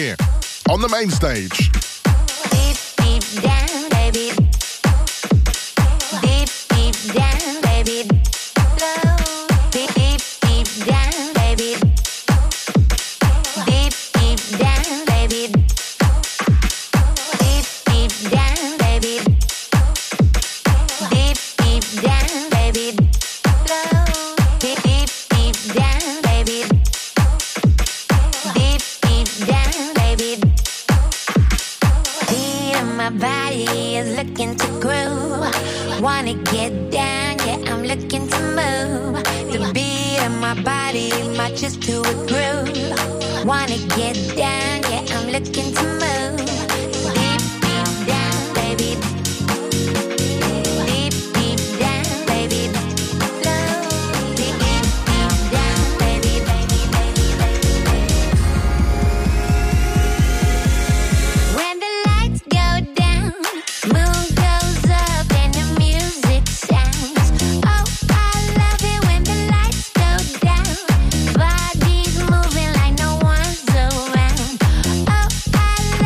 on the main stage. Deep, deep down, baby. Deep, deep down, baby. Slow. Deep, deep, deep down, baby. Deep, deep down, baby. Deep, deep down, baby. Deep, deep down, baby. Slow. Deep, deep, deep down, baby. Deep, deep down, baby. Beat of my body is looking to groove. Wanna get down, yeah, I'm looking to move. The beat of my body marches to a groove. Wanna get down, yeah, I'm looking to move. Deep, deep down, baby. Deep, deep down, baby. Slow. Deep, deep, deep down, baby, baby, baby, baby. When the lights go down, moon goes up and the music sounds. Oh, I love it when the lights go down. Bodies moving like no one's around. Oh, I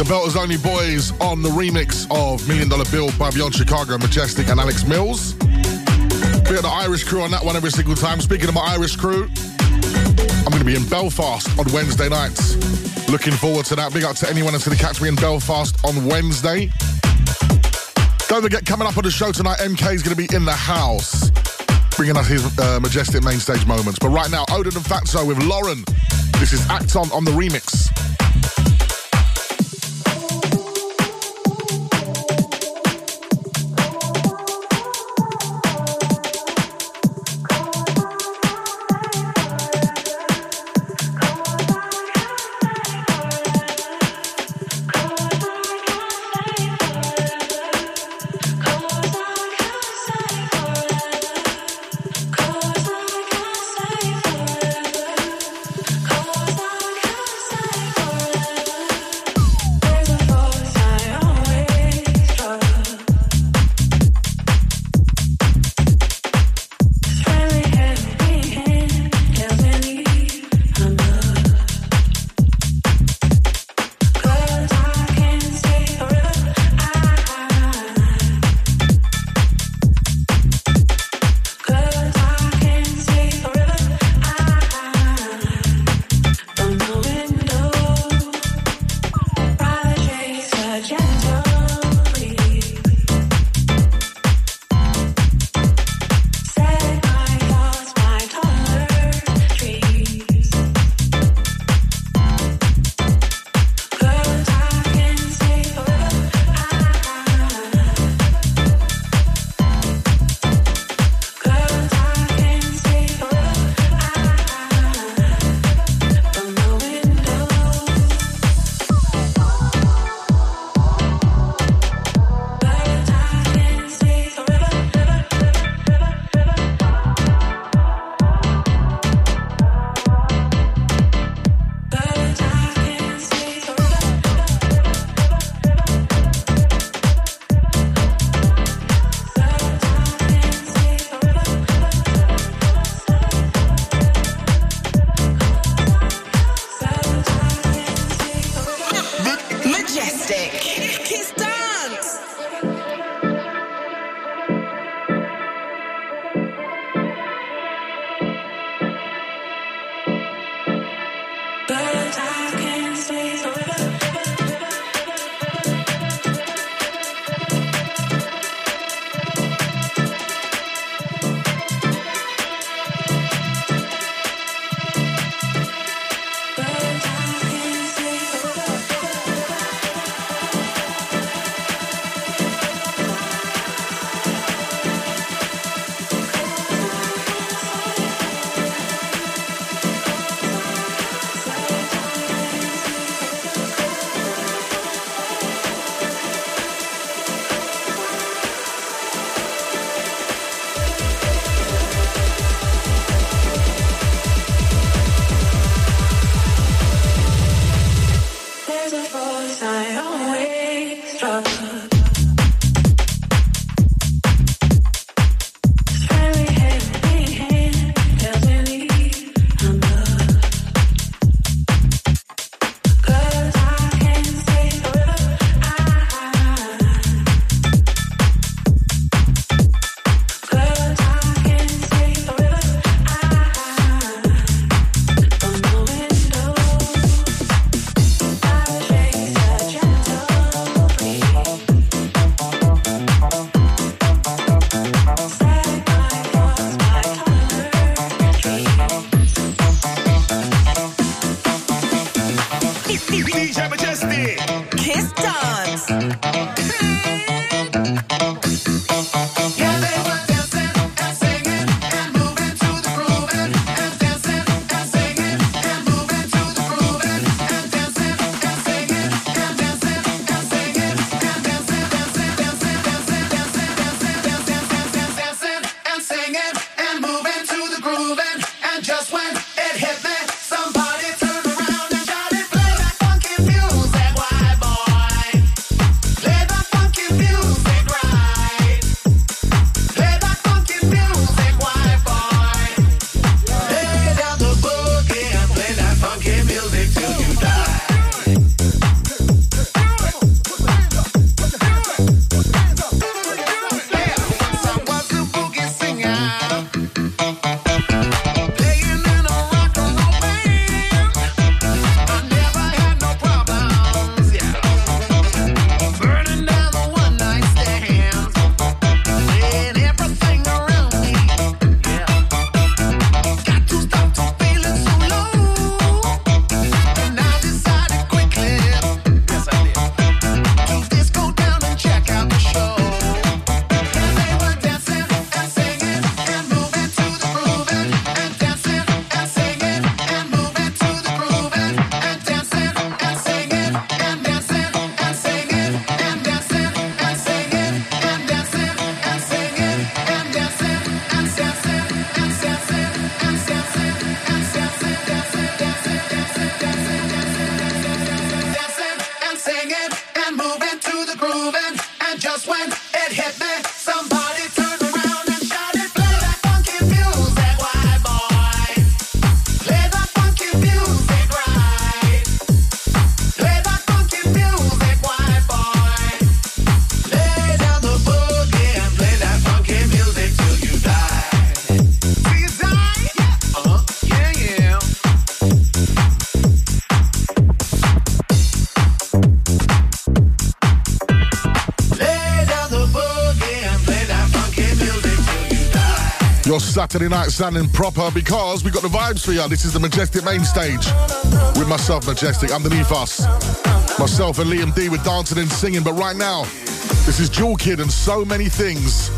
Belters Only Boys on the remix of $1 Million Bill by Beyond Chicago, Majestic and Alex Mills. We got the Irish crew on that one every single time. Speaking of my Irish crew, I'm going to be in Belfast on Wednesday nights. Looking forward to that. Big up to anyone that's going to catch me in Belfast on Wednesday. Don't forget, coming up on the show tonight, MK is going to be in the house, bringing us his Majestic main stage moments. But right now, Odin and Fatso with Lauren. This is Acton on the remix. Let Saturday night sounding proper because we got the vibes for you. This is the Majestic main stage with myself, Majestic, underneath us. Myself and Liam D with dancing and singing. But right now, this is Jewel Kid and So Many Things.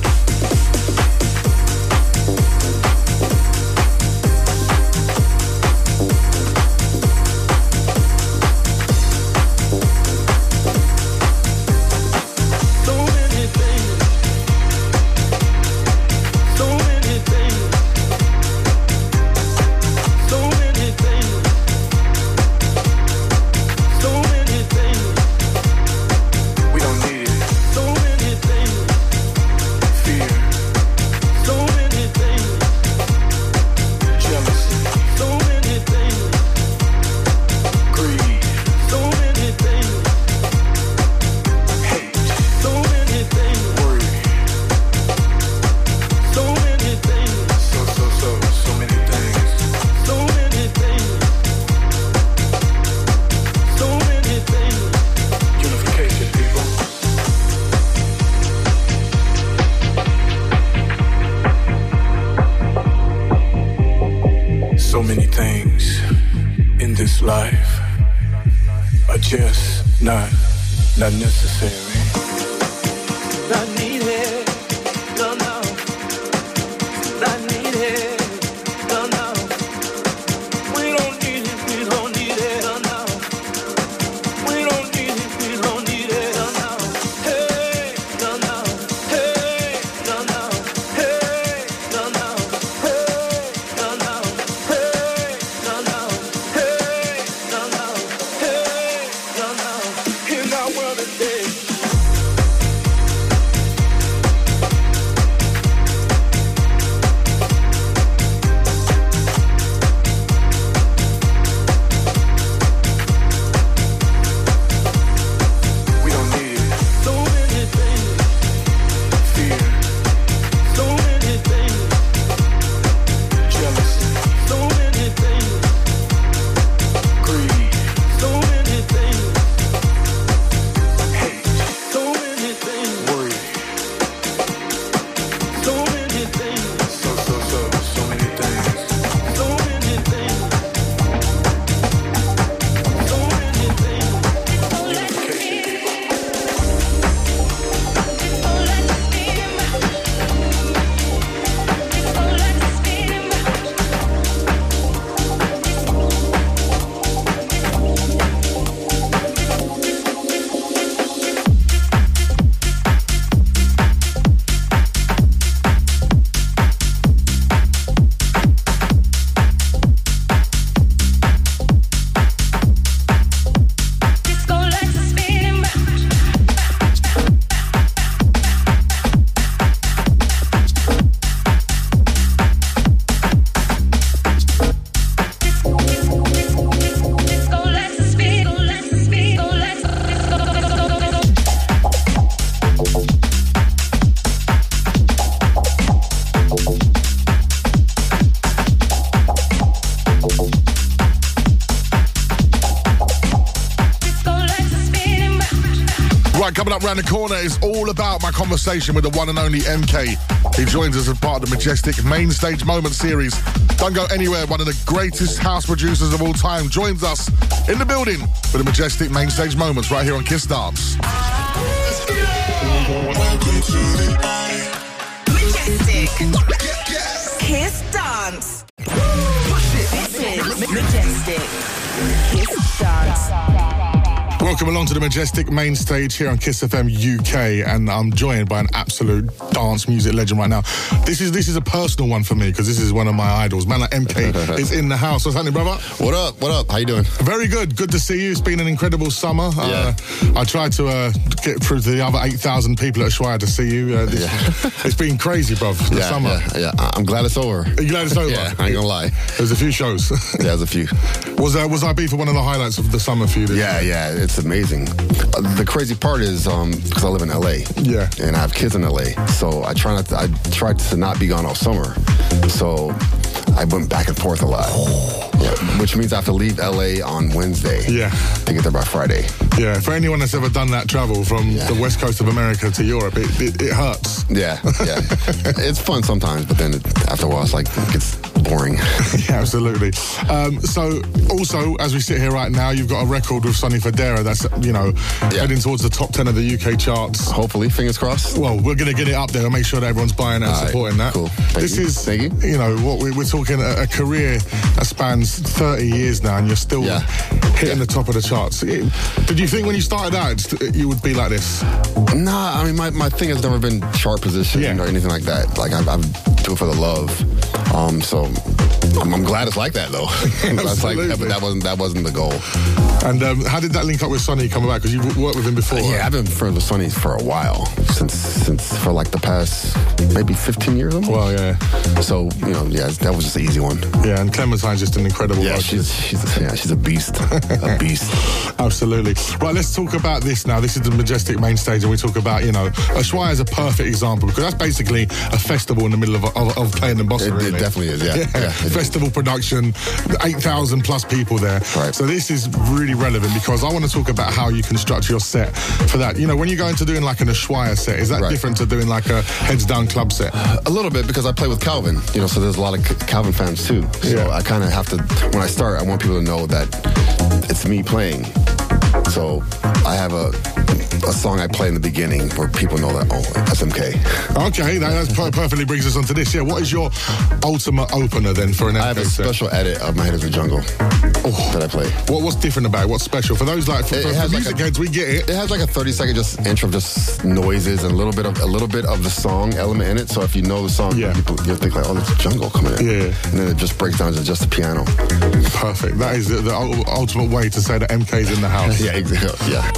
Not necessary. Coming up round the corner is all about my conversation with the one and only MK. He joins us as part of the Majestic Main Stage Moment series. Don't go anywhere. One of the greatest house producers of all time joins us in the building for the Majestic Main Stage Moments right here on Kiss Dance. Majestic Kiss Dance. This is Majestic Kiss Dance. Welcome along to the Majestic main stage here on Kiss FM UK, and I'm joined by an absolute dance music legend right now. This is a personal one for me because this is one of my idols. Man like MK is in the house. What's happening, brother? What up? What up? How you doing? Very good. Good to see you. It's been an incredible summer. Yeah. I tried to get through to the other 8,000 people at Ushuaia to see you. It's been crazy, bruv. The summer. Yeah. I'm glad it's over. Are you glad it's over? Yeah, I ain't gonna lie. There's a few shows. Yeah, there's a few. Was IB for one of the highlights of the summer for you? Yeah, it's amazing. The crazy part is because I live in LA. Yeah. And I have kids in LA, so I tried to not be gone all summer. So I went back and forth a lot. Yeah, which means I have to leave LA on Wednesday. Yeah. To get there by Friday. Yeah, for anyone that's ever done that travel from the west coast of America to Europe, it hurts. Yeah. It's fun sometimes, but then after a while it gets boring. Yeah, absolutely. So also, as we sit here right now, you've got a record with Sonny Fodera that's, heading towards the top 10 of the UK charts. Hopefully, fingers crossed. Well, we're going to get it up there and make sure that everyone's buying it and supporting that. Cool. Thank you. What we're talking a career that spans 30 years now, and you're still hitting the top of the charts. Did you think when you started out you would be like this? Nah, I mean, my thing has never been chart position or anything like that. Like, I do it for the love. So I'm glad it's like that, though. That's like that, but that wasn't the goal. And how did that link up with Sonny coming back? Because you've worked with him before. Yeah, I've been friends with Sonny for a while, since for like the past maybe 15 years almost. Well, yeah. So that was just an easy one. Yeah, and Clementine's just an incredible. Yeah, she's a beast, a beast. Absolutely. Right, let's talk about this now. This is the Majestic main stage, and we talk about Ushuaia is a perfect example because that's basically a festival in the middle of playing in Boston. It definitely is. Yeah. Festival production, 8,000 plus people there. Right. So this is really relevant because I want to talk about how you construct your set for that. When you go into doing like an Ushuaia set, is that different to doing like a heads down club set? A little bit, because I play with Calvin, so there's a lot of Calvin fans too. So I kind of have to, when I start, I want people to know that it's me playing. So I have a song I play in the beginning where people know that, that's MK. Okay, that perfectly brings us on to this. Yeah, what is your ultimate opener then for an MK set? I have a special edit of My Head is the Jungle that I play. What's different about it? What's special? For those for music heads, we get it. It has like a 30-second just intro of just noises and a little bit of the song element in it. So if you know the song, you'll think like, there's a jungle coming in. Yeah. And then it just breaks down to just the piano. Perfect. That is the ultimate way to say that MK's in the house. Yeah, exactly. Yeah.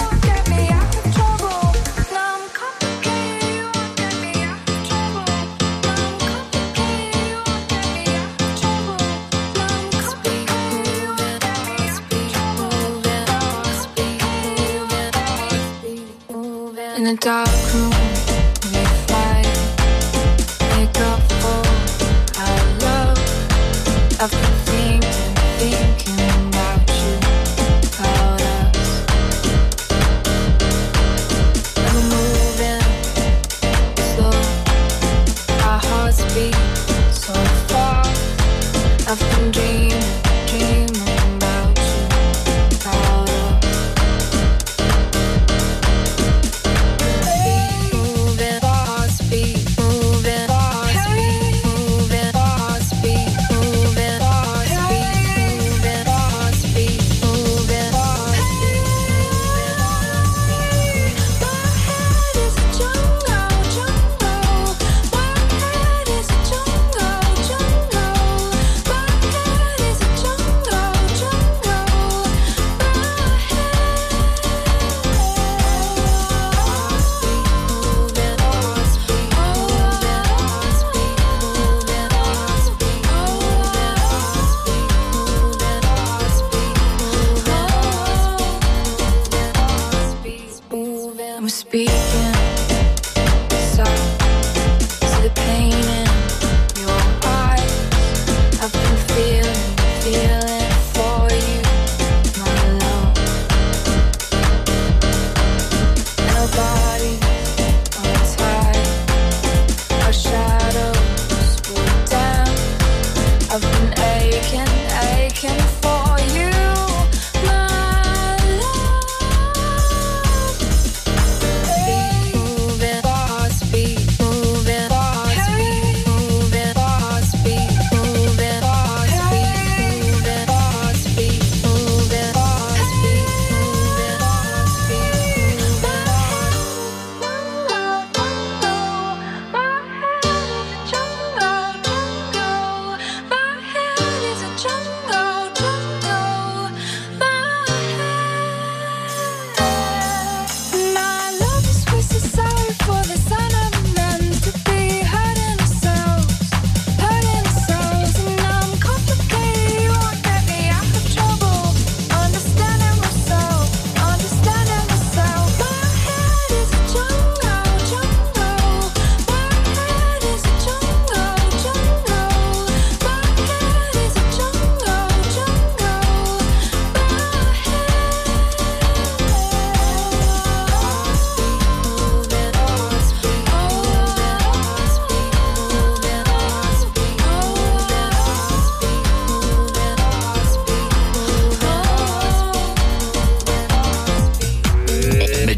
In a dark room, we fight, make up for our love. I've been thinking about you, about us. And we're moving slow, our hearts beat so far. I've been dreaming about you, about us.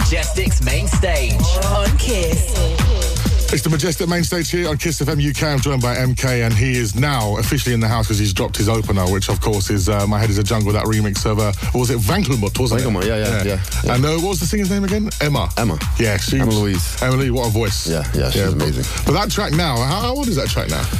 Majestic's main stage on Kiss. It's the Majestic main stage here on Kiss FM UK. I'm joined by MK, and he is now officially in the house because he's dropped his opener, which of course is My Head is a Jungle, that remix of, what was it, Vankelmut, wasn't it? Vankelmut, yeah. And what was the singer's name again? Emma. Yeah, Emma Louise. Emma Louise, what a voice. Yeah, she's amazing. But that track now, how old is that track now?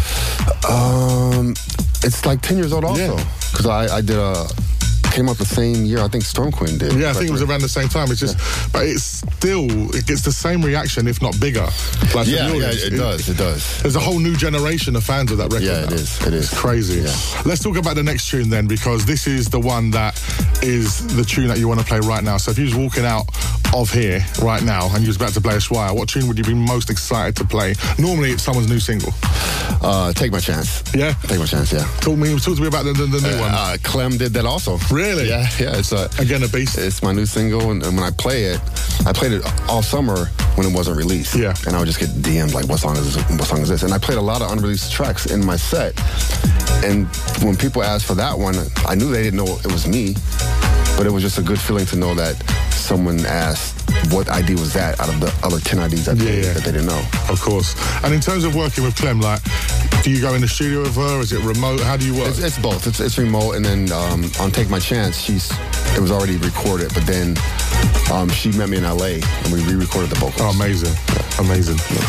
It's like 10 years old also. Because I did came out the same year I think Storm Queen did. Yeah, I think it was around the same time. It's just, but it gets the same reaction, if not bigger. Like it does. There's a whole new generation of fans of that record. Yeah, now. it is. It's crazy. Yeah. Let's talk about the next tune then, because this is the one that is the tune that you want to play right now. So if you was walking out of here right now and you was about to play a Swire, what tune would you be most excited to play? Normally it's someone's new single. Take My Chance. Yeah? Take My Chance, yeah. Talk to me about the new one. Clem did that also. Really? Yeah. It's again a beast. It's my new single, and when I played it all summer when it wasn't released. Yeah. And I would just get DM'd like, what song is this? And I played a lot of unreleased tracks in my set. And when people asked for that one, I knew they didn't know it was me, but it was just a good feeling to know that someone asked what ID was that out of the other 10 IDs that they didn't know. Of course. And in terms of working with Clem, like, do you go in the studio with her? Is it remote? How do you work? It's both. It's remote, and then on Take My Chance, it was already recorded, but then she met me in LA, and we re-recorded the vocals. Oh, amazing. Yeah. Amazing. Yeah.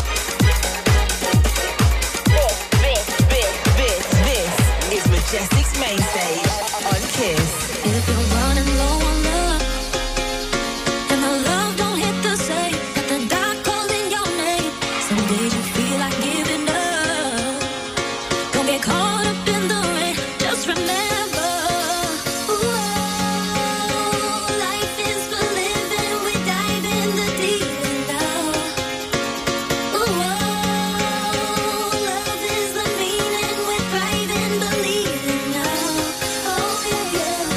This is Majestic's main stage on Kiss. If you're running low on love, and the love don't hit the same, got the dark calling your name. Some days you feel like giving up. Don't get caught up in the rain. Just remember, life is for living. We dive in the deep end now. Love is the meaning. We thrive in believing now. Oh yeah.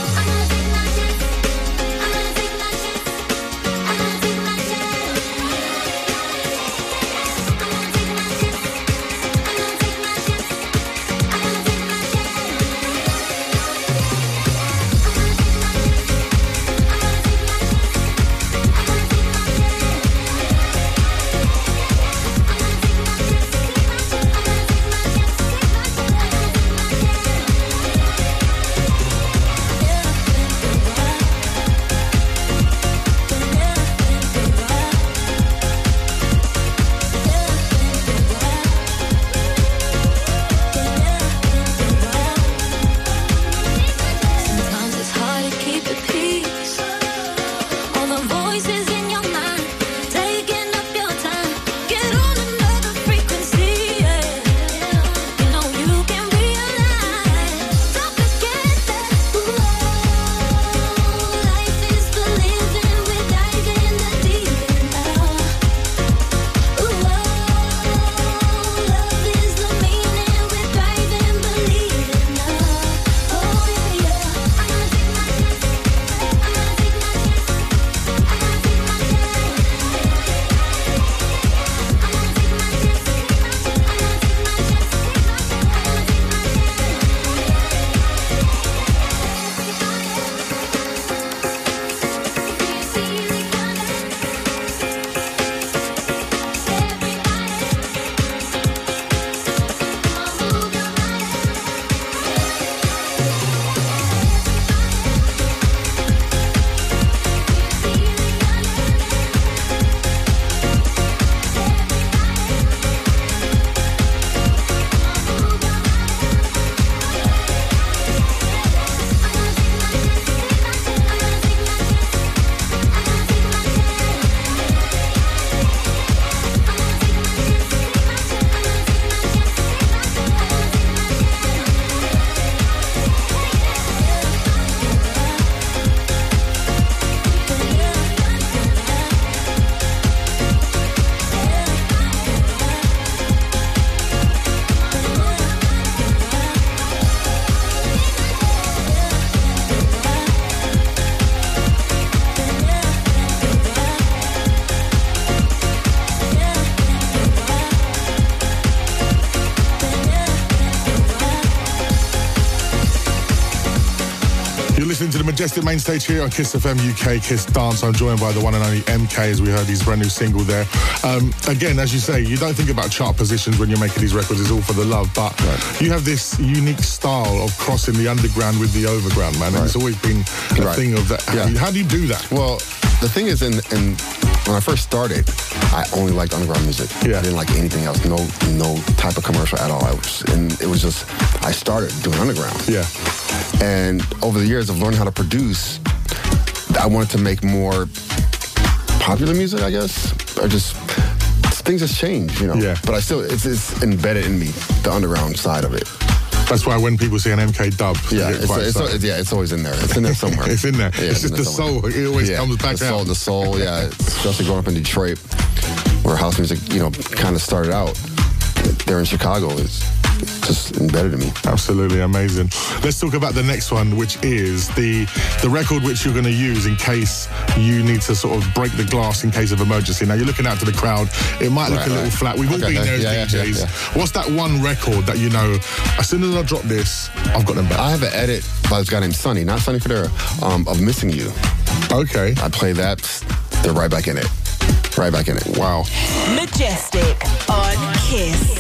listening to the Majestic Main Stage here on Kiss FM UK, Kiss Dance. I'm joined by the one and only MK, as we heard his brand new single there. Again, as you say, you don't think about chart positions when you're making these records. It's all for the love. But you have this unique style of crossing the underground with the overground, man. And it's always been a thing of that. How do you do that? Well, the thing is, when I first started, I only liked underground music. I didn't like anything else. No type of commercial at all. It was just, I started doing underground. Yeah. And over the years of learning how to produce, I wanted to make more popular music, I guess, or just things just change, you know. Yeah. But I still, it's embedded in me, the underground side of it. That's why when people see an MK dub, it's always in there. It's in there somewhere. It's in there. Yeah, it's just the soul. It always comes back out. The soul, yeah. Especially growing up in Detroit, where house music, kind of started out. There in Chicago, it's just embedded in me. Absolutely amazing. Let's talk about the next one, which is the record which you're going to use in case you need to sort of break the glass in case of emergency. Now, you're looking out to the crowd. It might look a little flat. We've all been there as DJs. Yeah. What's that one record that you know, as soon as I drop this, I've got them back? I have an edit by this guy named Sonny, not Sonny Fodera, of Missing You. Okay. I play that. They're right back in it. Right back in it. Wow. Majestic on Kiss.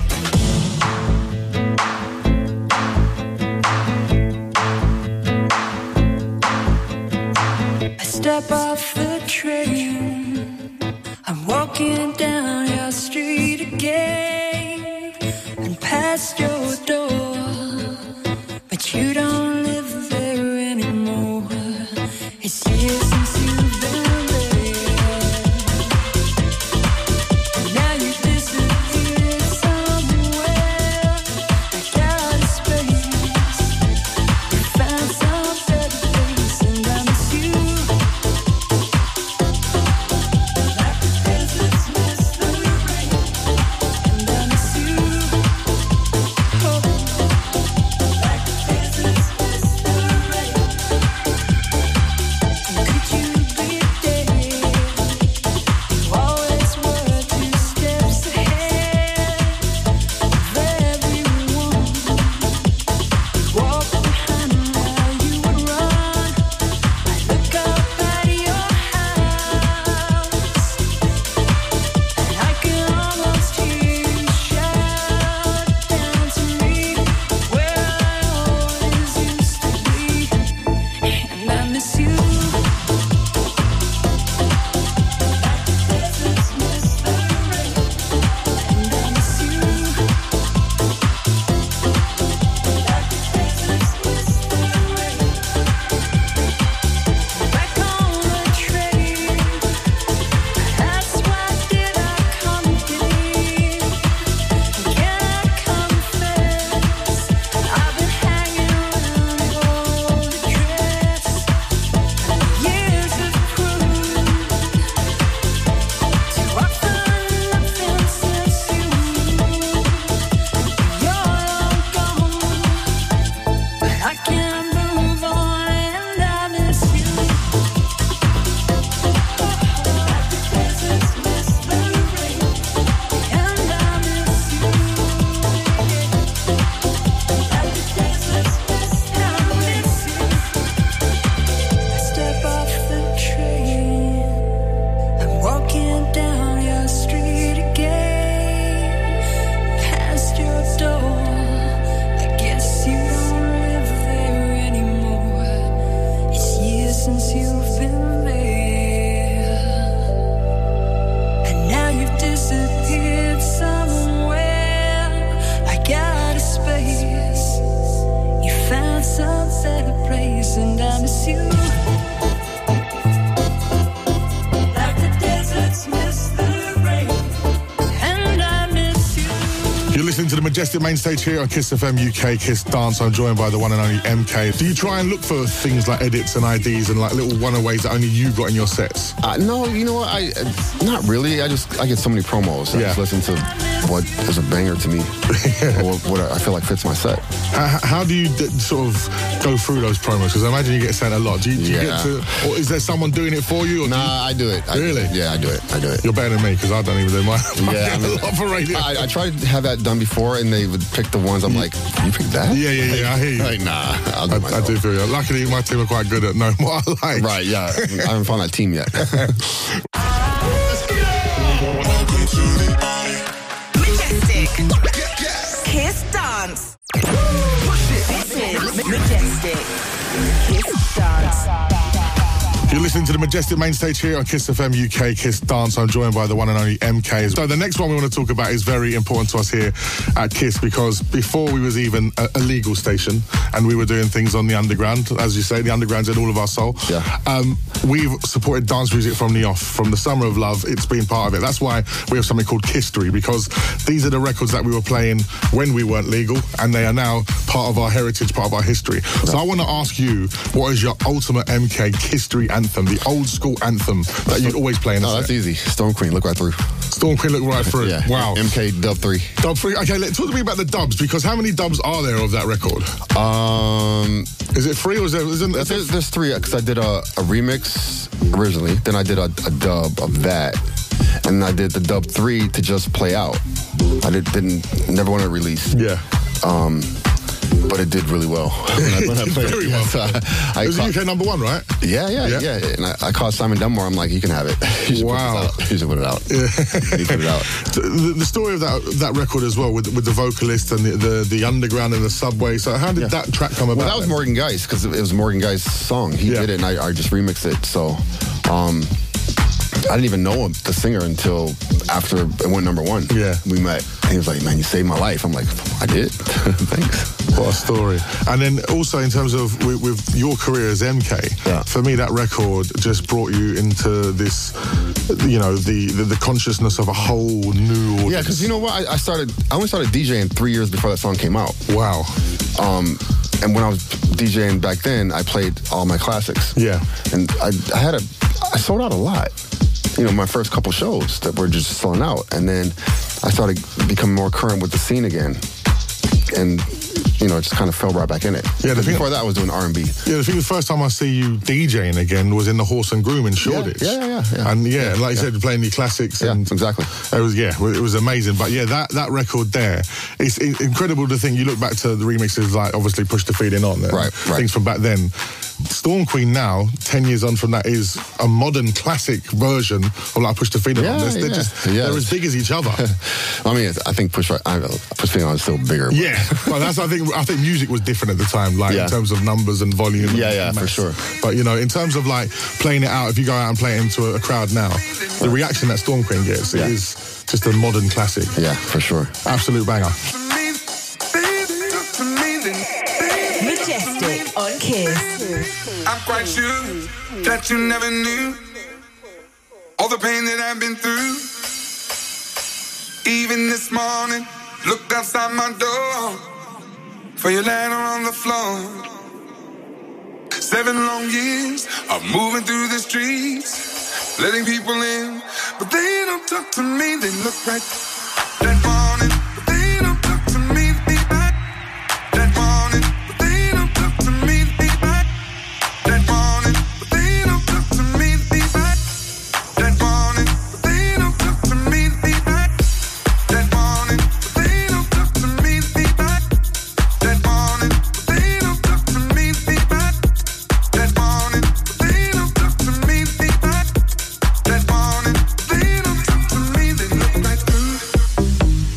Step off the train, I'm walking down your street again and past your door, but you don't live there anymore. It's years since you've been there, and now you disappeared somewhere. I got a space, you found some better place, and I miss you. listening to the Majestic Main Stage here on Kiss FM UK, Kiss Dance. I'm joined by the one and only MK. Do you try and look for things like edits and IDs and like little runaways that only you got in your sets? No, you know what? Not really. I get so many promos. I just listen to what is a banger to me, or what I feel like fits my set. How do you sort of go through those promos? Because I imagine you get sent a lot. Do you get to, or is there someone doing it for you? Or I do it. Really? I do it. You're better than me because I don't even do mine. Yeah, a lot for radio. I tried to have that done before, and they would pick the ones. I'm like, you picked that? Yeah. I hear you. Like, nah, I'll do myself. I do feel you. Luckily, my team are quite good at knowing what I like. Right, yeah. I haven't found that team yet. Majestic. Kiss Dance. This is Majestic. Kiss Dance. You're listening to the Majestic main stage here on Kiss FM UK Kiss Dance. I'm joined by the one and only MK. So the next one we want to talk about is very important to us here at Kiss, because before we was even a legal station and we were doing things on the underground, as you say, the underground's in all of our soul. Yeah. We've supported dance music from the off, from the Summer of Love. It's been part of it. That's why we have something called Kisstory, because these are the records that we were playing when we weren't legal, and they are now part of our heritage, part of our history. Right. So I want to ask you, what is your ultimate MK Kisstory anthem, the old school anthem that you'd always play in a set? That's easy. Storm Queen, Look Right Through. Storm Queen, Look Right Through. Yeah. Wow. MK Dub 3. Dub 3. Okay, talk to me about the dubs, because how many dubs are there of that record? Is it 3 or is there... There's 3, because I did a remix originally, then I did a dub of that, and I did the dub 3 to just play out. I never wanted to release. Yeah. But it did really well. when I played very well. It was UK number 1, right? Yeah. And I called Simon Dunmore. I'm like, you can have it. You should put it out. Yeah. You put it out. The story of that record as well, with the vocalist and the underground and the subway. So how did that track come about? Well, that was Morgan Geis, because it was Morgan Geis' song. He did it, and I just remixed it. So I didn't even know the singer until after it went number 1. Yeah. We met. And he was like, man, you saved my life. I'm like, I did. Thanks. What a story. And then also in terms of with your career as MK, for me that record just brought you into this, the consciousness of a whole new audience. Yeah, because you know what? I only started DJing 3 years before that song came out. Wow. And when I was DJing back then, I played all my classics. Yeah. And I sold out a lot. My first couple shows that were just selling out. And then I started becoming more current with the scene again. And, it just kind of fell right back in it. Yeah, before that, I was doing R&B. Yeah, the first time I see you DJing again was in the Horse and Groom in Shoreditch. Yeah. And like you said, playing your classics. Yeah, and exactly. It was amazing. But yeah, that record there, it's incredible to think. You look back to the remixes, like obviously Push the Feeling On. Right. Things from back then. Storm Queen now, 10 years on from that, is a modern classic version of like Push the Feeling On. They're as big as each other. I mean, I think Push the Feeling On is still bigger. But. Yeah, well, I think music was different at the time, in terms of numbers and volume. Yeah, for sure. But in terms of like playing it out, if you go out and play it into a crowd now, the reaction that Storm Queen gets is just a modern classic. Yeah, for sure. Absolute banger. Majestic on Kiss. I'm quite sure that you never knew all the pain that I've been through. Even this morning, looked outside my door for your ladder on the floor. 7 long years of moving through the streets, letting people in, but they don't talk to me. They look right that morning, but they don't talk to me. That morning, but they don't talk to me. That morning, but they don't talk to me. That morning, but they don't talk to me. That morning, but they don't talk to me. That morning, but they don't talk to me. That morning, but they don't talk to me. That morning, but they don't talk to me. They look right through.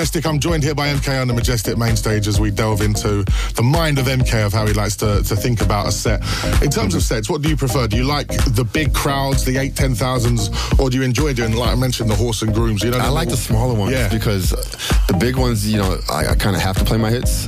Majestic. I'm joined here by MK on the Majestic main stage as we delve into the mind of MK, of how he likes to think about a set. In terms of sets, what do you prefer? Do you like the big crowds, the 8,000-10,000s, or do you enjoy doing, like I mentioned, the horse and grooms? You know, I like the smaller ones because the big ones, you know, I kind of have to play my hits.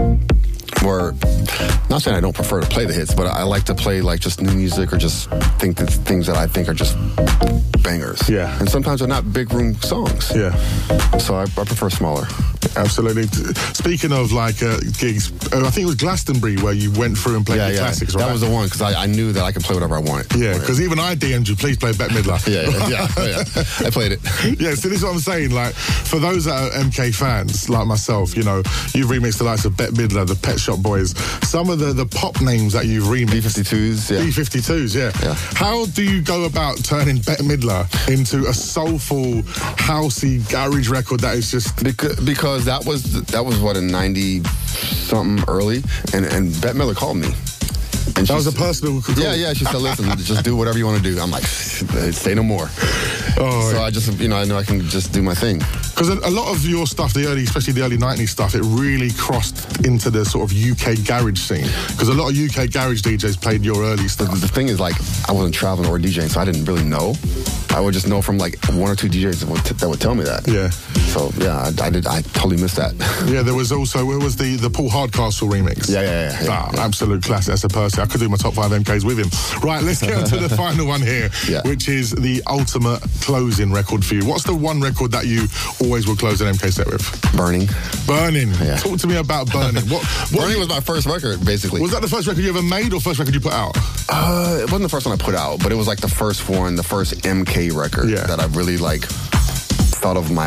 Or, not saying I don't prefer to play the hits, but I like to play like just new music or just think that things that I think are just bangers. Yeah. And sometimes they're not big room songs. Yeah. So I prefer smaller. Absolutely. Speaking of like gigs, I think it was Glastonbury where you went through and played the classics, right? That was the one because I knew that I could play whatever I wanted. Yeah, because even I DM'd you, please play Bette Midler. Yeah. I played it. Yeah, so this is what I'm saying. Like, for those that are MK fans, like myself, you know, you've remixed the likes of Bette Midler, the Pet Shop Boys, some of the pop names that you've remixed. B-52s, yeah. B-52s, yeah. How do you go about turning Bette Midler into a soulful, housey garage record that is just... Because that was what, in 90-something early, and Bette Midler called me. And that was a personal call. Yeah, she said, listen, just do whatever you want to do. I'm like, say no more. So I just, you know, I know I can just do my thing. Because a lot of your stuff, especially the early 90s stuff, it really crossed into the sort of UK garage scene. Because a lot of UK garage DJs played your early stuff. The thing is, like, I wasn't traveling or DJing, so I didn't really know. I would just know from like one or two DJs that would tell me that. Yeah. So yeah, I totally missed that. Yeah, there was also, it was the Paul Hardcastle remix. Yeah. Absolute classic. That's a person. I could do my top 5 MKs with him. Right, let's get to the final one here, which is the ultimate closing record for you. What's the one record that you always will close an MK set with? Burning. Yeah. Talk to me about Burning. What Burning was my first record, basically. Was that the first record you ever made or first record you put out? It wasn't the first one I put out, but it was like the first one, the first MK record that I really like thought of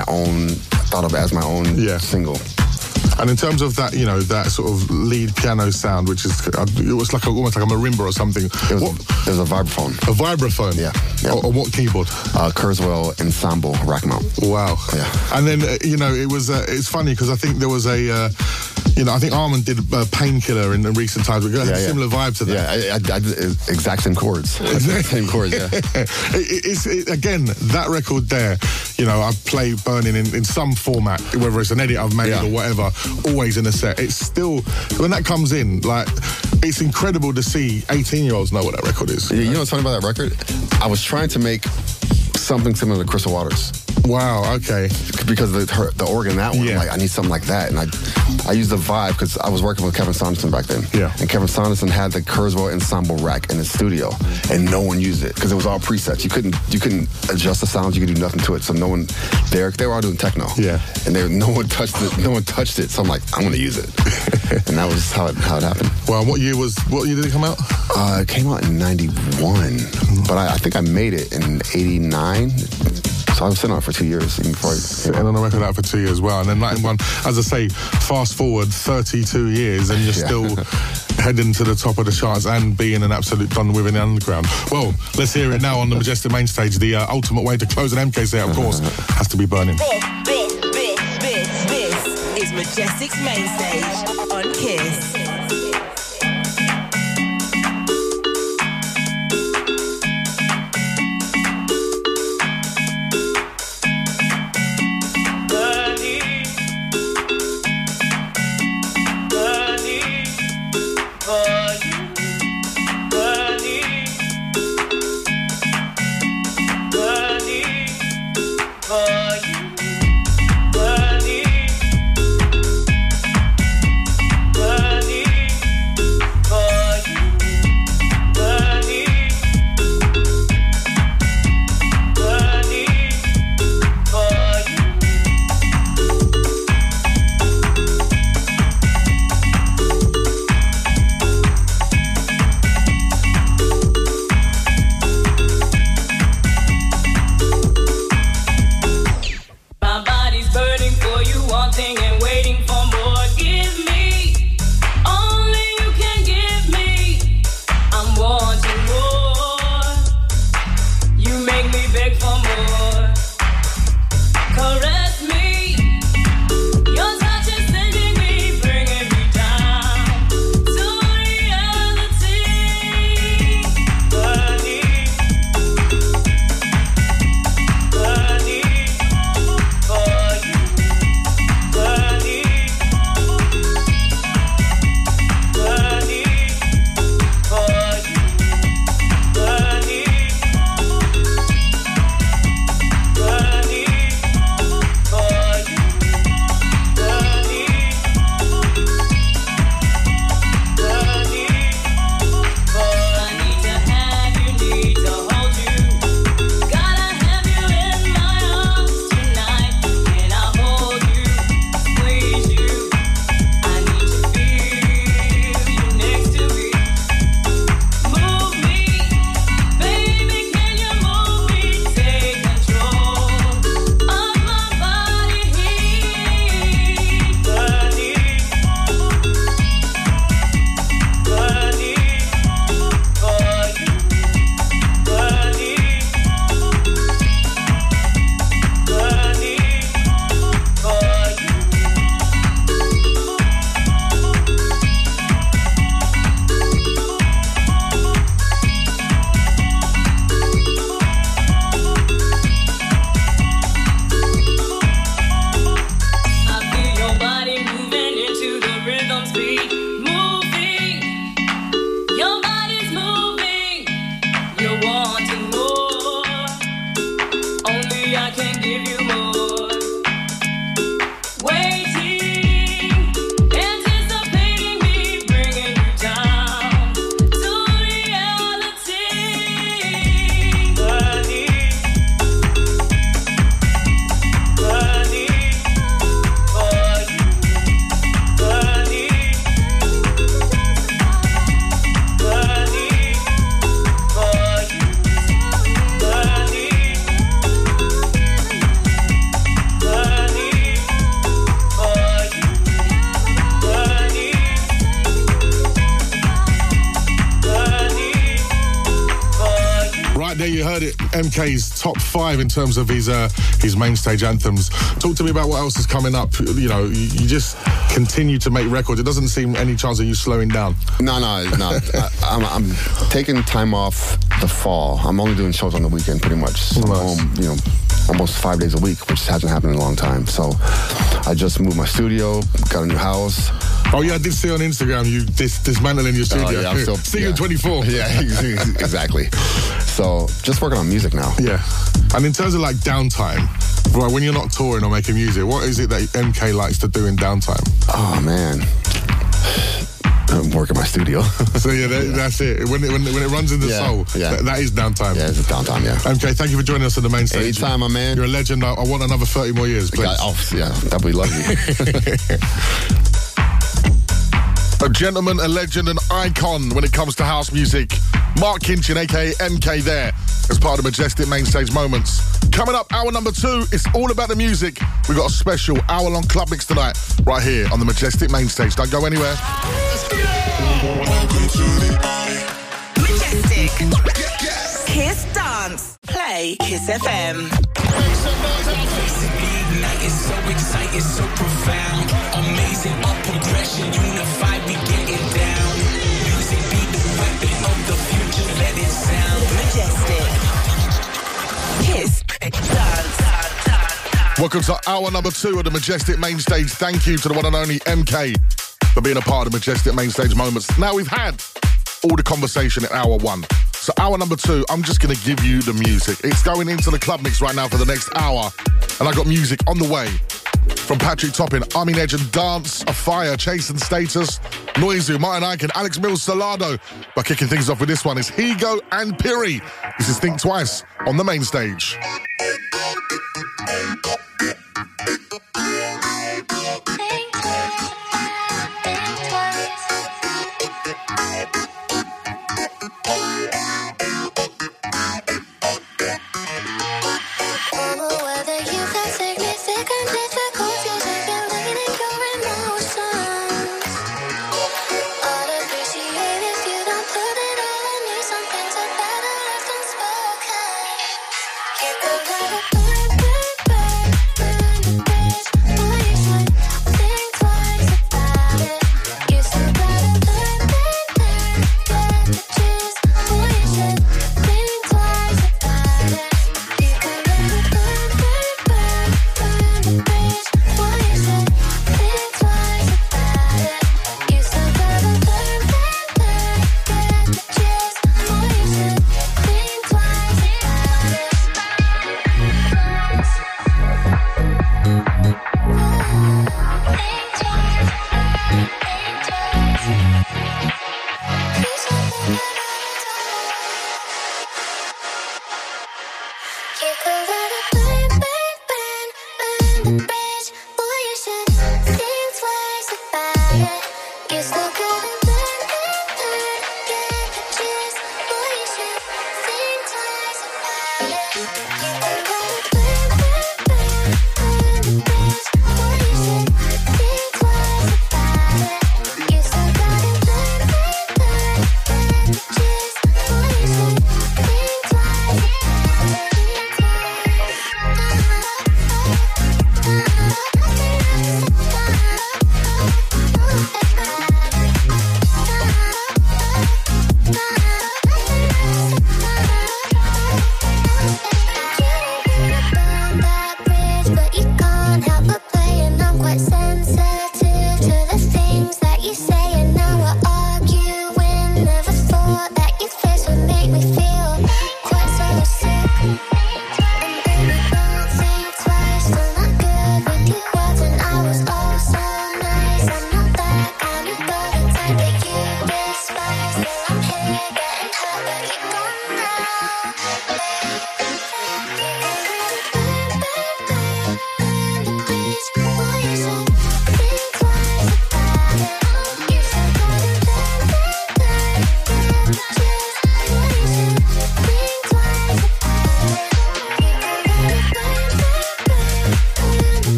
as my own single. And in terms of that, you know, that sort of lead piano sound, which is, it was like almost like a marimba or something. It was a vibraphone. A vibraphone? Yeah. Or what keyboard? Kurzweil Ensemble rack mount. Wow. Yeah. And then, you know, it was, it's funny because I think there was you know, I think Armand did Painkiller in recent times. We got a similar vibe to that. Yeah, I did exact same chords. Same chords, yeah. Again, that record there, you know, I play Burning in some format, whether it's an edit I've made or whatever, always in a set. It's still, when that comes in, like, it's incredible to see 18-year-olds know what that record is. You know what's funny about that record? I was trying to make something similar to Crystal Waters. Wow, okay. Because the organ, that one, I'm like, I need something like that. And I used the vibe because I was working with Kevin Saunderson back then. Yeah. And Kevin Saunderson had the Kurzweil Ensemble rack in his studio, and no one used it because it was all presets. You couldn't adjust the sounds. You could do nothing to it. So no one, they were all doing techno. Yeah. And no one touched it. So I'm like, I'm going to use it. And that was how it happened. Well, what year did it come out? It came out in 91, but I think I made it in 89. So I was sitting on it for 2 years. Even before sitting on the record out for 2 years, wow. And then 91, as I say, fast forward 32 years and you're still heading to the top of the charts and being an absolute don within the underground. Well, let's hear it now on the Majestic main stage. The ultimate way to close an MK set, of course, has to be Burning. This is Majestic's main stage on Kiss. Burning, you heard it. MK's top 5 in terms of his main stage anthems. Talk to me about what else is coming up. You know, you just continue to make records. It doesn't seem any chance of you slowing down. No. I'm taking time off the fall. I'm only doing shows on the weekend, pretty much. So I'm home, you know, almost 5 days a week, which hasn't happened in a long time. So I just moved my studio, got a new house. Oh yeah, I did see on Instagram you dismantling your studio. Yeah, I'm still, see you in 24. Yeah, exactly. So just working on music now. Yeah. And in terms of like downtime, right, when you're not touring or making music, what is it that MK likes to do in downtime? Oh man, I'm working my studio. So yeah, that's it. When it runs in the soul, that is downtime. Yeah, it's downtime. Yeah. MK, thank you for joining us on the main stage. Anytime, my man. You're a legend. I want another 30 more years, please. Yeah, that'd be lovely. A gentleman, a legend, an icon when it comes to house music. Mark Kinchin, a.k.a. MK there, as part of Majestic Mainstage Moments. Coming up, hour number 2, it's all about the music. We've got a special hour-long club mix tonight, right here on the Majestic Mainstage. Don't go anywhere. Welcome to the party. Majestic. Kiss Dance. Play Kiss FM. It's so exciting, so profound. Amazing, up progression, unified, we getting down. Music be the weapon of the future, let it sound. Majestic. Kiss Dance. Welcome to hour number 2 of the Majestic Mainstage. Thank you to the one and only MK for being a part of Majestic Mainstage Moments. Now, we've had all the conversation in hour 1. So hour number 2, I'm just going to give you the music. It's going into the club mix right now for the next hour. And I got music on the way from Patrick Topping, Armin Edge and Dance, Afire, Chase and Status, Noizu, Martin Icahn, Alex Mills, Solado. But kicking things off with this one is Higo and Piri. This is Think Twice on the main stage. Get the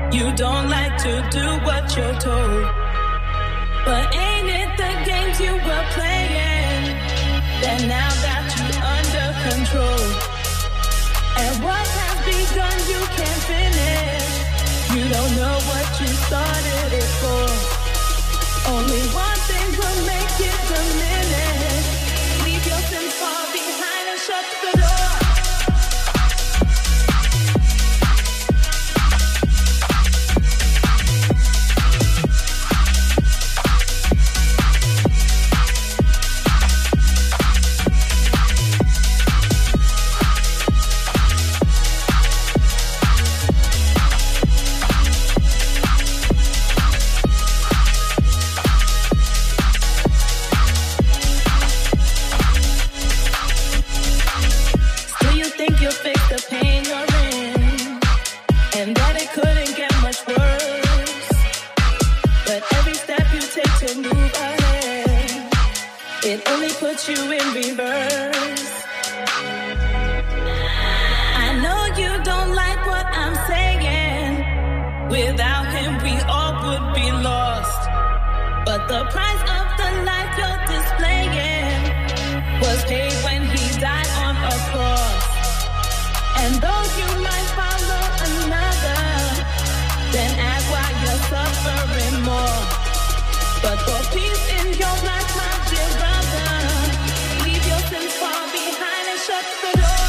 You don't like to do what you're told. But ain't it the games you were playing that now got you under control? And what has begun you can't finish. You don't know what you started it for. Only one thing will make it diminish. Leave your sins far behind and shut the door. You in reverse. I know you don't like what I'm saying. Without him, we all would be lost. But the price of the life you're displaying was paid when he died on a cross. And though you might follow another, then ask why you're suffering more. But for peace in your life, my dear brother, sins far behind and shut the door.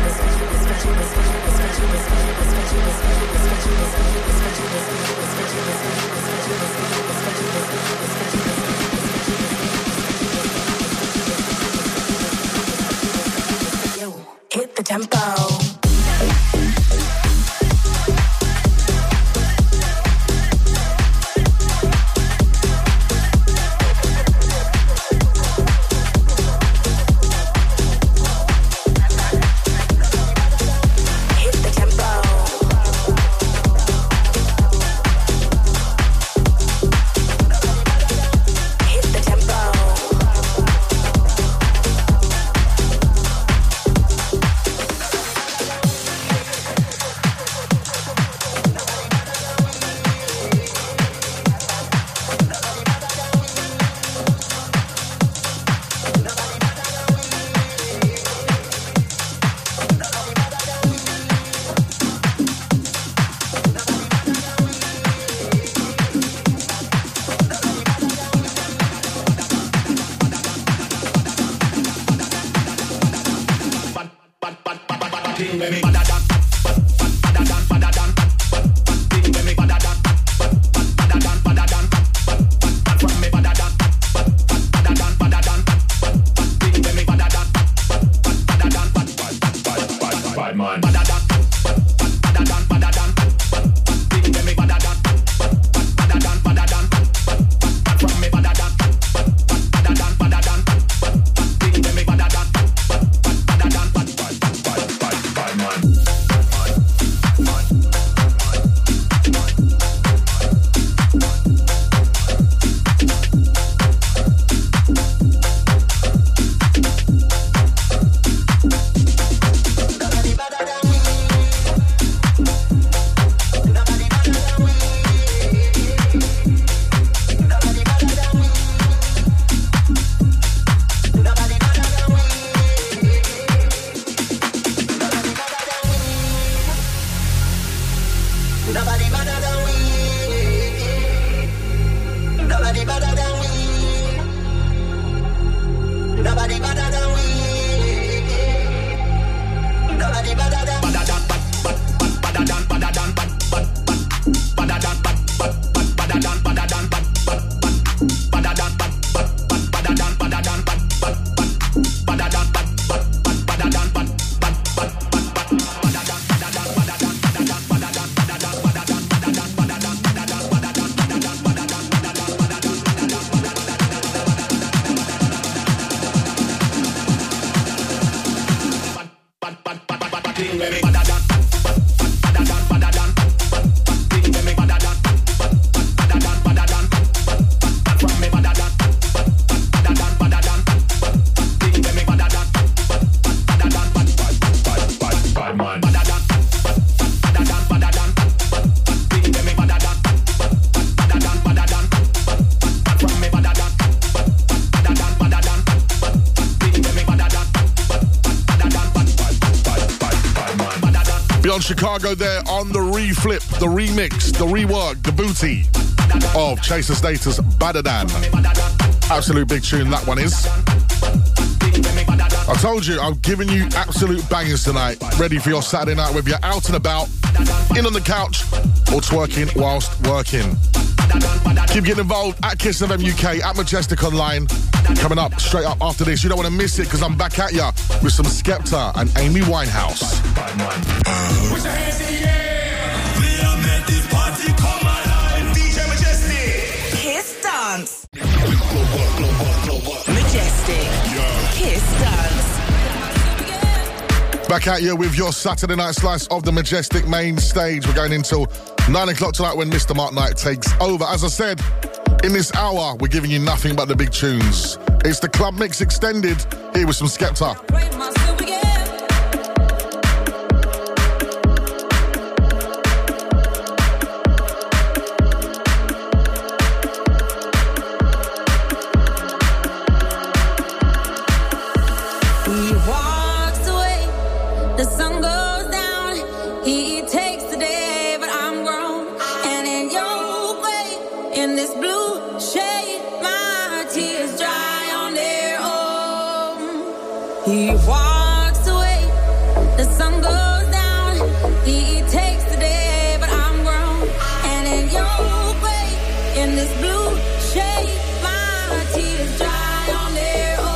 Hit the tempo. Babylon Chicago there on the reflip, the remix, the rework, the booty of Chaser Status, Better Than. Absolute big tune that one is. I told you, I'm giving you absolute bangers tonight. Ready for your Saturday night, whether you're out and about, in on the couch, or twerking whilst working. Keep getting involved at Kiss FM UK, at Majestic Online. Coming up straight up after this. You don't want to miss it because I'm back at ya with some Skepta and Amy Winehouse. Put your hands in the air. We are at this party, come alive. DJ Majestic. Kiss Dance. Majestic. Kiss Dance. Back at you with your Saturday night slice of the Majestic main stage. We're going until 9 o'clock tonight when Mr. Mark Knight takes over. As I said, in this hour, we're giving you nothing but the big tunes. It's the Club Mix Extended, here with some Skepta. He walks away, the sun goes down, he takes the day, but I'm grown. And in your way, in this blue shade, my tears dry on their own. He walks away, the sun goes down, he takes the day, but I'm grown. And in your way, in this blue shade, my tears dry on their own.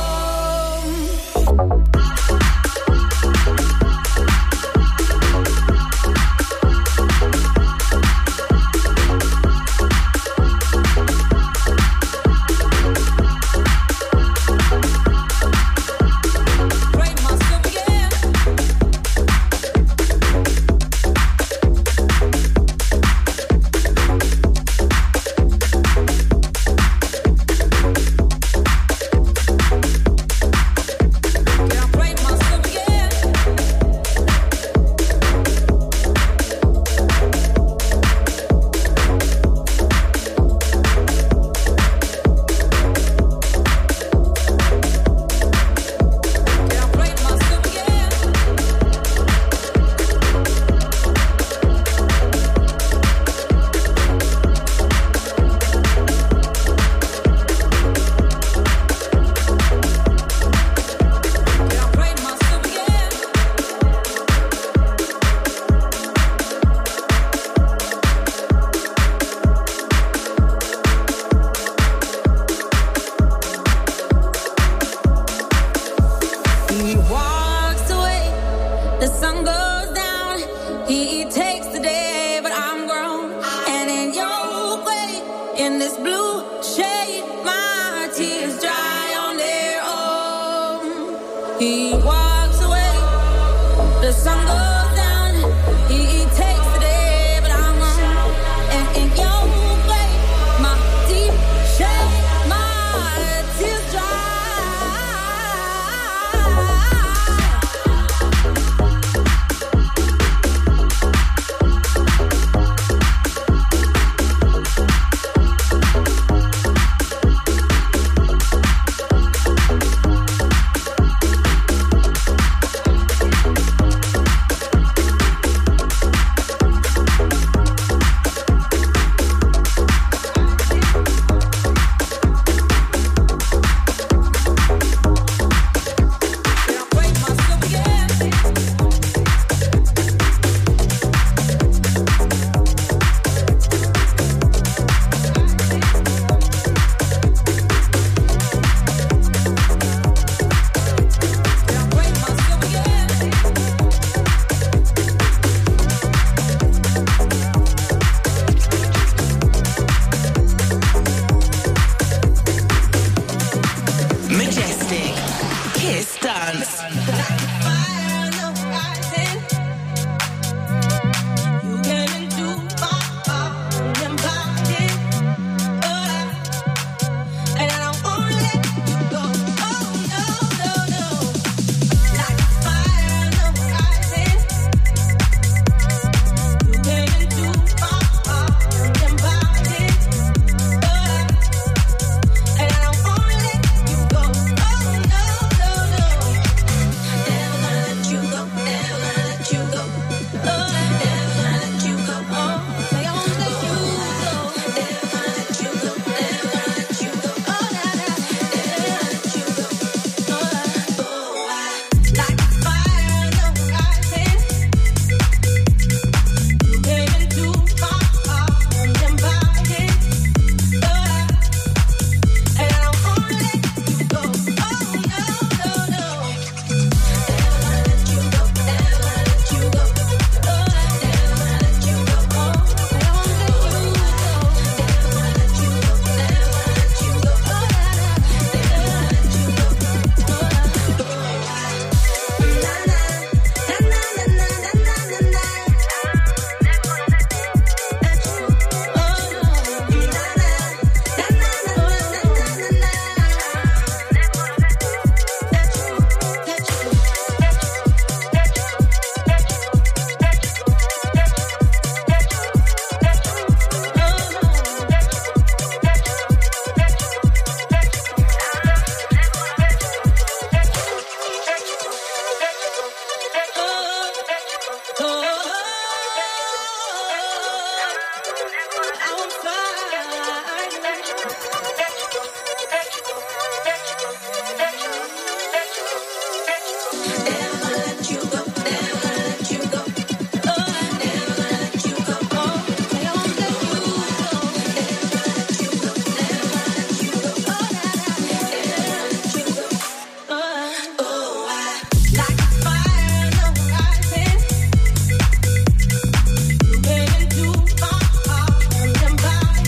Baby, do my heart and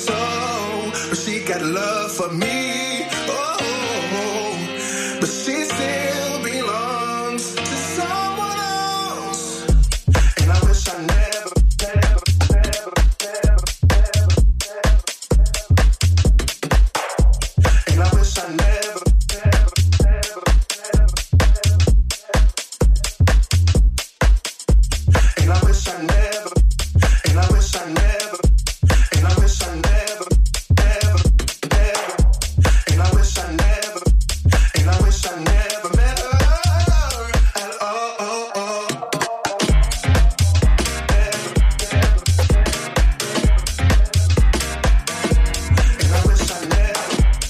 soul, but she got love for me. Oh, but she still belongs to someone else. And I wish I never, never, never, never, never, never, and I wish I never, never, never, never, and I wish I never, and I wish I never, and I wish I never, never, never, and I wish I never, and I wish I never met her at all. Never, never, and I wish I never,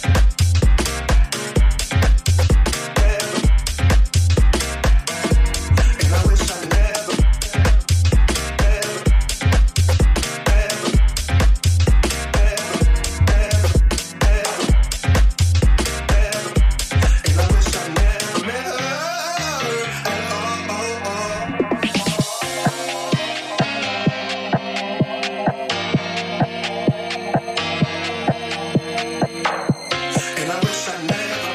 never, and I wish I never, never, and I wish I never met her at all. And I wish I never,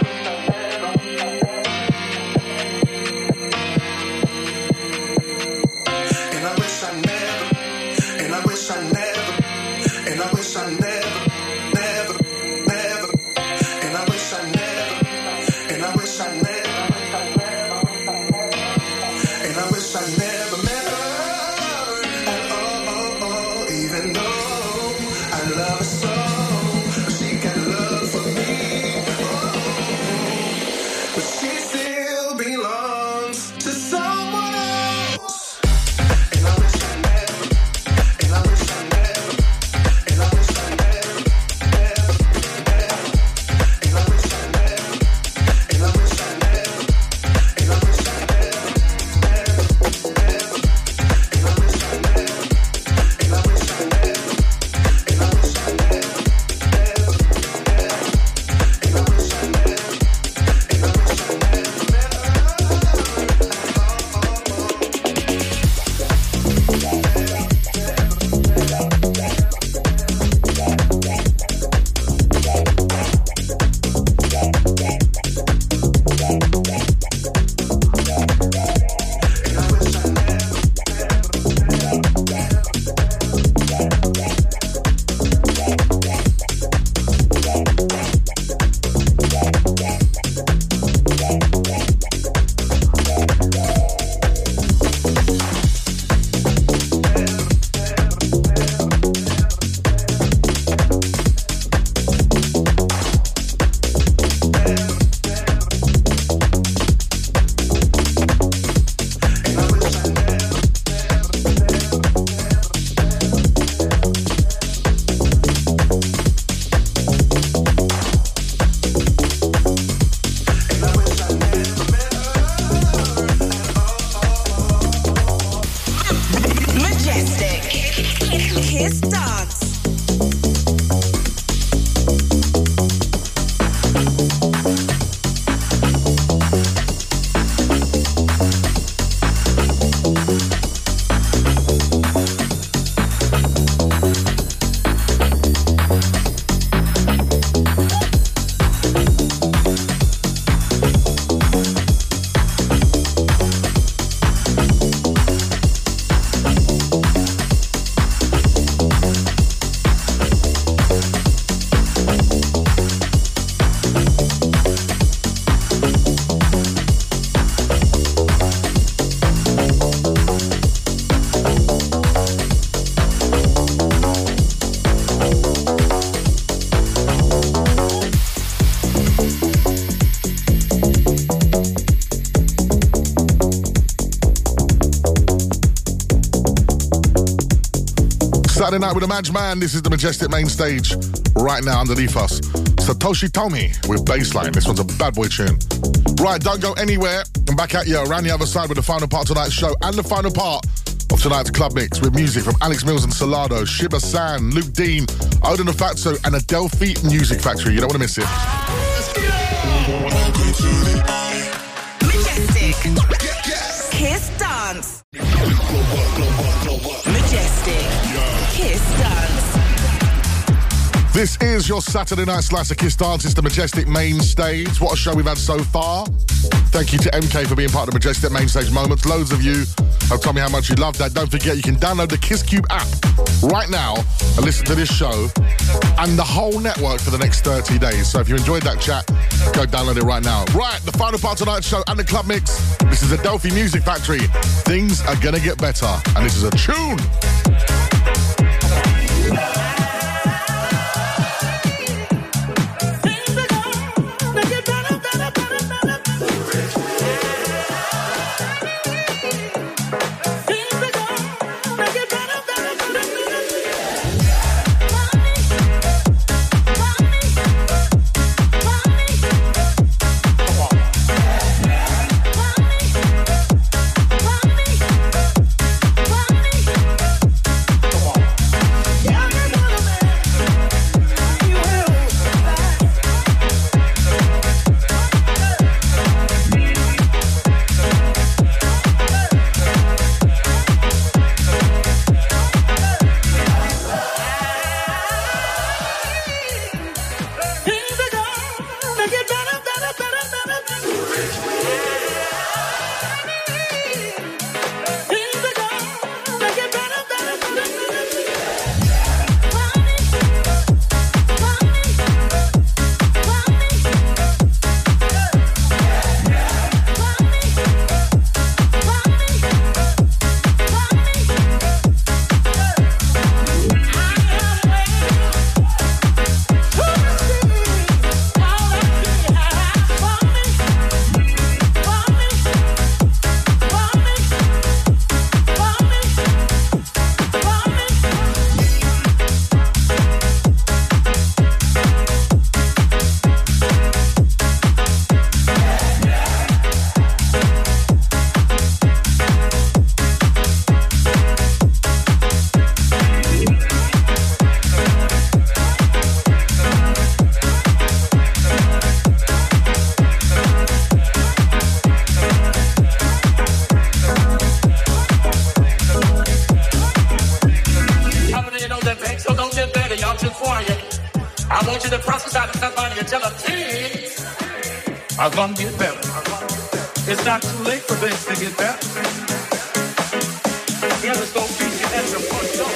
and I wish I never, and I wish I never, and I wish I never, never, never, and I wish I never, and I wish I never, and I wish I never met her at all. Even though I love her so, but she got love for me. Oh, but she still belongs to someone else. And I wish I never, and I wish I never, and I wish I never, never, never, and I wish I never, and I wish I never, and I wish I never, never, never, and I wish I never, and I wish I never, and I wish I never, never, never, and I wish I never, and I wish I never, and I wish I never, Majestic. Kiss Dance. Saturday night with the Madge Man. This is the Majestic main stage. Right now underneath us, Satoshi Tomi with Baseline. This one's a bad boy tune. Right, don't go anywhere. I'm back at you around the other side with the final part of tonight's show and the final part of tonight's club mix with music from Alex Mills and Salado, Shiba San, Luke Dean, Odin Fatso, and the Delphi Music Factory. You don't want to miss it. Majestic. Kiss Dance. Majestic. Kiss Dance. This is your Saturday Night Slice of Kiss Dance. It's the Majestic Main Stage. What a show we've had so far. Thank you to MK for being part of the Majestic Main Stage moments. Loads of you have told me how much you love that. Don't forget, you can download the Kiss Cube app right now and listen to this show and the whole network for the next 30 days. So if you enjoyed that chat, go download it right now. Right, the final part of tonight's show and the club mix. This is the Delphi Music Factory. Things are gonna get better. And this is a tune. I'm gonna get better. It's not too late for things to get better. Yeah, let's go keep your head up on the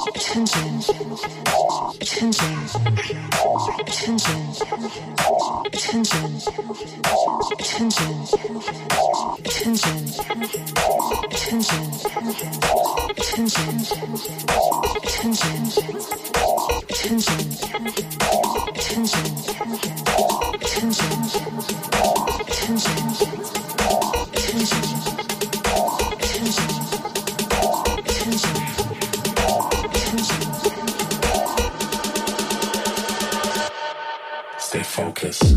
Stay focused.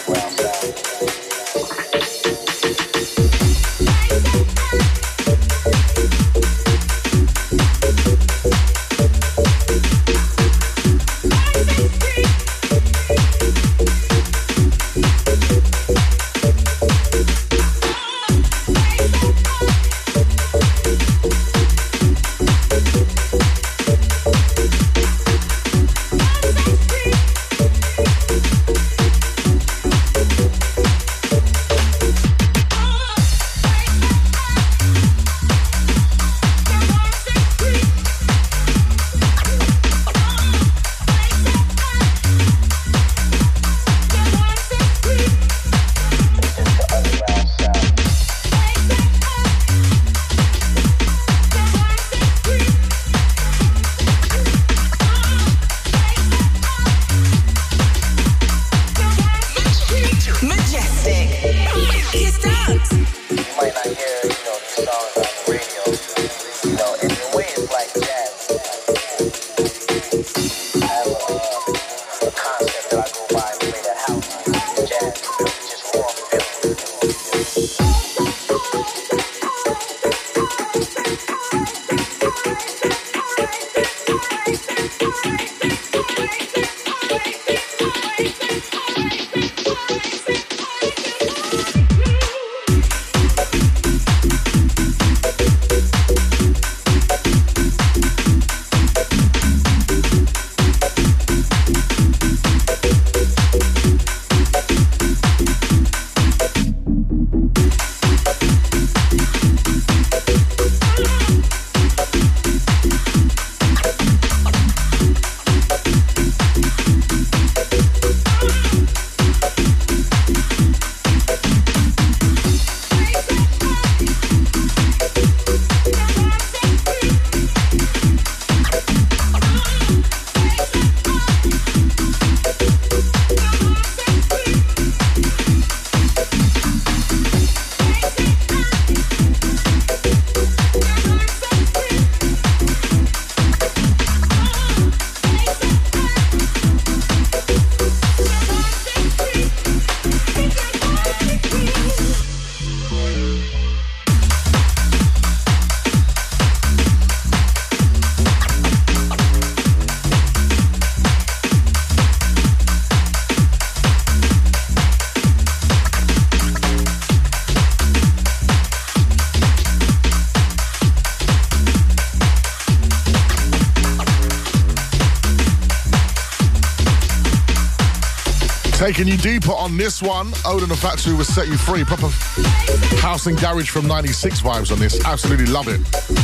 Taking you deeper on this one, Odin and Fatu will set you free. Proper house and garage from 96 vibes on this. Absolutely love it.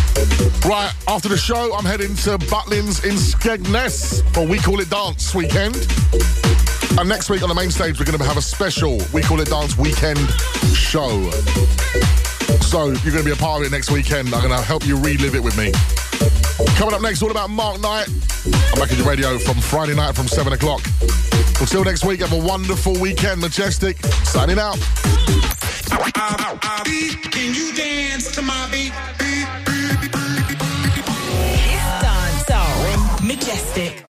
Right, after the show, I'm heading to Butlins in Skegness for We Call It Dance weekend. And next week on the main stage, we're going to have a special We Call It Dance weekend show. So you're going to be a part of it next weekend. I'm going to help you relive it with me. Coming up next, all about Mark Knight. I'm back in your radio from Friday night from 7 o'clock. Until next week, have a wonderful weekend. Majestic, signing out. Can you dance to my beat? It's Dancehall Majestic.